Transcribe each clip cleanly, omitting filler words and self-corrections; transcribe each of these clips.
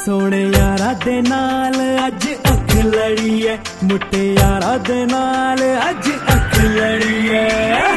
सोने यारा दे नाल अज अख लड़ी है, मुट्टे यारा दे नाल अज अख लड़ी है।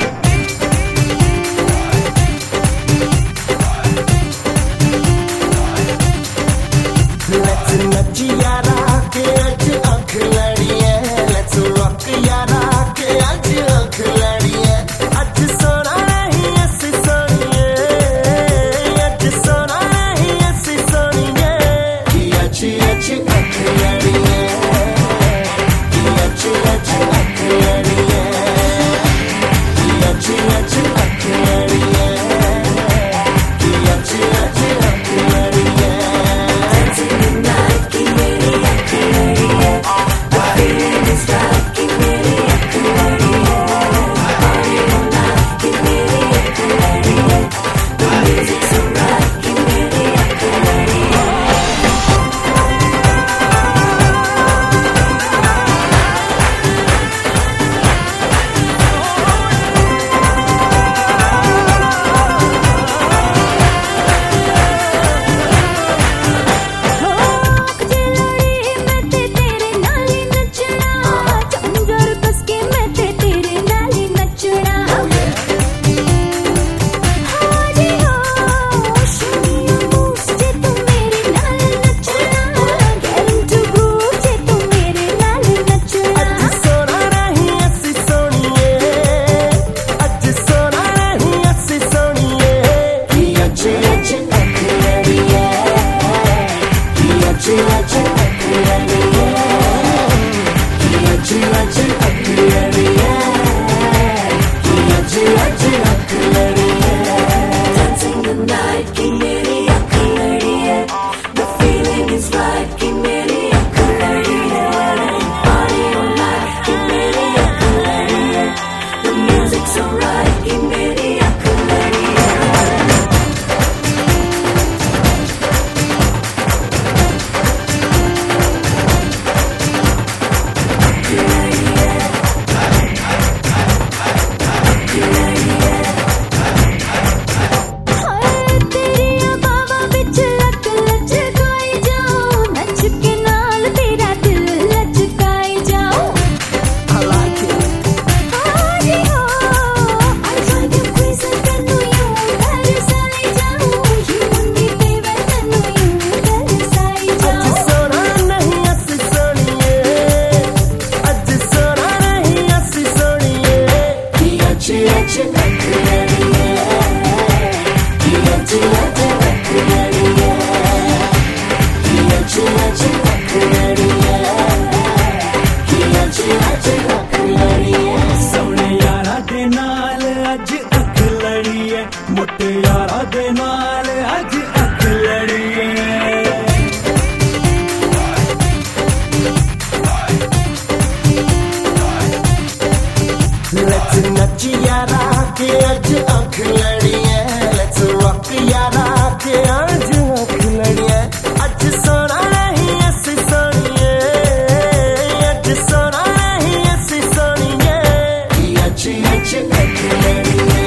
Let's नच यारा के अज अख लड़ी है, Let's rock यारा के अज अख लड़ी है। अज सोना नहीं ऐसी सोनिए, अज सोना नहीं ऐसी सोनिए, कि अज अज अख लड़ी है, कि अज अज अख लड़ी है, कि अज अज अख लड़ी है, कि अज अज अख लड़ी है। सोने यारा दे नाल अज अख लड़ी है, मुट्टे यारा दे नाल अज अख लड़ी है। Let's नच यारा के अज अख लड़ी है, Let's rock यारा के अज अख लड़ी है। अज सोना नहीं ऐसी सोनिए, अज सोना नहीं ऐसी सोनिए, कि अज अज अख लड़ी है।